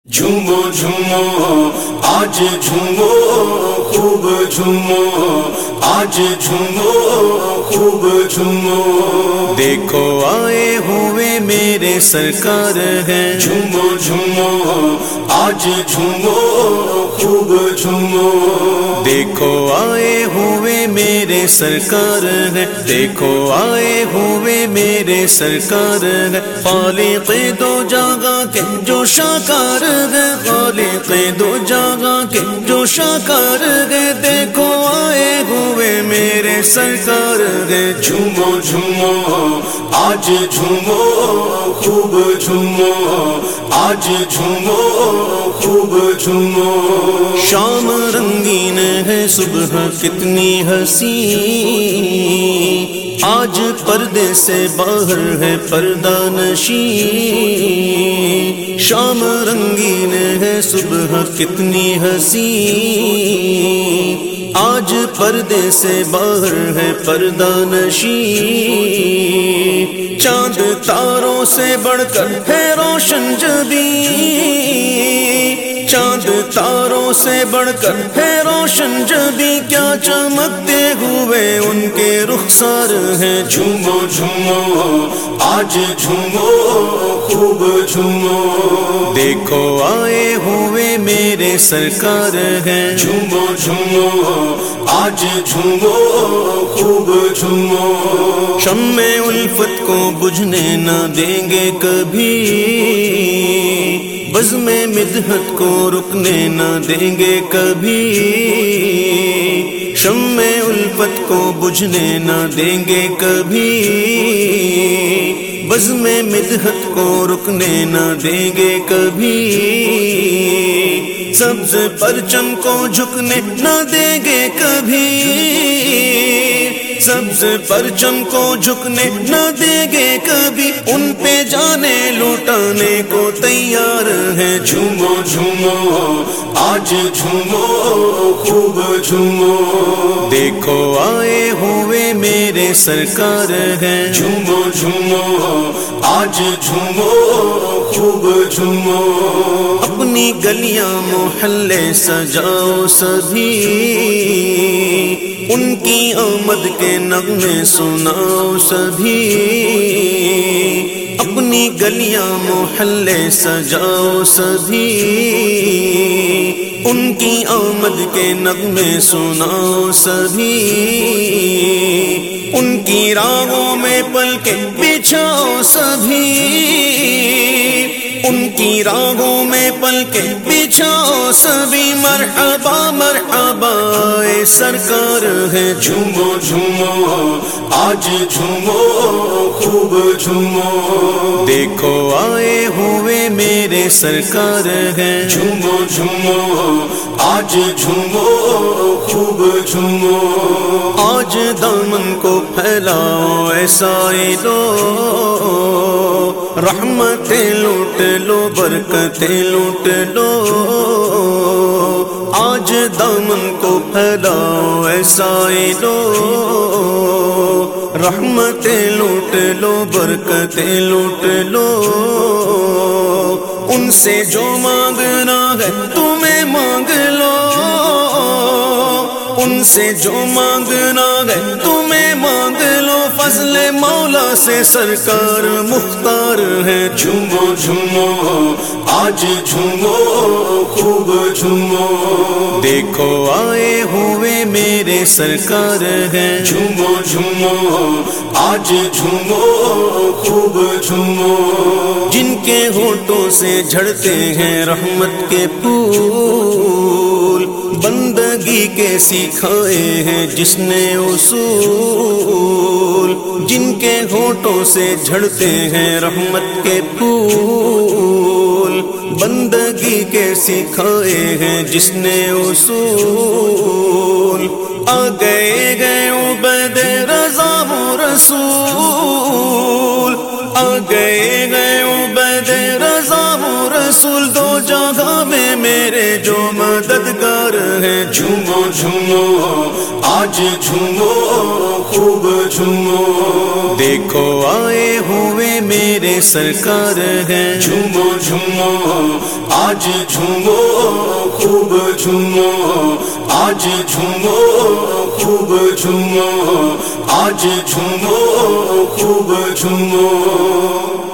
جھومو جھومو آج جھومو خوب جھومو آج جھومو خوب جھومو دیکھو آئے ہوئے میرے سرکار ہیں جھومو جھومو آج جھومو خوب جھومو دیکھو آئے ہوئے میرے سرکار ہیں دیکھو آئے ہوئے میرے سرکار ہیں خالق دو جگہ کے جو شاکار ہیں خالق دو جگہ کے جو شاکار ہیں دیکھو آئے ہوئے میرے سرکار ہیں جھومو جھومو آج جھومو خوب جھومو آج جھومو خوب جھومو شام رنگین ہے صبح کتنی حسین آج پردے سے باہر ہے پردہ نشین شام رنگین ہے صبح کتنی حسین آج پردے سے باہر ہے پردہ نشین چاند تاروں سے بڑھ کر ہے روشن جبیں چاند تاروں سے بڑھ کر ہے روشن جبیں کیا چمکتے ہوئے ان کے رخسار ہیں جھومو جھومو آج جھومو خوب جھومو دیکھو آئے ہوئے میرے سرکار ہیں جھومو جھومو آج جھومو خوب جھومو شمع الفت کو بجھنے نہ دیں گے کبھی بزم مدحت کو رکنے نہ دیں گے کبھی شمع الفت کو بجھنے نہ دیں گے کبھی بزم مدحت کو رکنے نہ دیں گے کبھی سبز پرچم کو جھکنے نہ دیں گے کبھی سبز پرچم کو جھکنے نہ دیں گے کبھی ان پہ جانے لوٹانے کو تیار ہیں جھومو جھومو آج جھومو خوب جھومو دیکھو آئے ہوئے میرے سرکار ہیں جھومو جھومو آج جھومو خوب جھومو اپنی گلیاں محلے سجاؤ سبھی ان کی آمد کے نغمے سناؤ سبھی اپنی گلیاں محلے سجاؤ سبھی ان کی آمد کے نغمے سناؤ سبھی ان کی راہوں میں پل کے بچھاؤ سبھی ان کی راہوں میں پل کے بچھاؤ سبھی مرحبا مرحبا اے سرکار ہے جھومو جھومو آج جھومو خوب جھومو دیکھو آئے ہوئے میرے سرکار ہیں جھومو جھومو آج جھومو خوب جھومو آج دامن کو پھیلاؤ ایسا دو رحمتیں لوٹ لو برکتیں لوٹ لو آج دامن کو پھیلاؤ ایسا دو رحمتیں لوٹ لو برکتیں لوٹ لو ان سے جو مانگنا ہے تمہیں مانگ لو ان سے جو مانگنا ہے تمہیں مانگ لو فضل مولا سے سرکار مختار ہے جھومو جھومو آج جھومو خوب جھومو دیکھو آئے ہوئے میرے سرکار ہیں جھومو جھومو آج جھومو خوب جھومو جن کے ہونٹوں سے جھڑتے ہیں رحمت کے پھول بندگی کے سکھائے ہیں جس نے اصول جن کے ہونٹوں سے جھڑتے ہیں رحمت کے پھول بندگی کے سکھائے ہیں جس نے اصول آ گئے عبید رضا رسول آ گئے عبید رضا رسول رسول دو جگہ میں میرے جو مددگار ہیں. جھومو جھومو آج جھومو خوب جھومو. دیکھو آئے ہوئے میرے سرکار ہیں. جھومو جھومو آج جھومو خوب جھومو. آج جھومو خوب جھومو. آج جھومو خوب جھومو.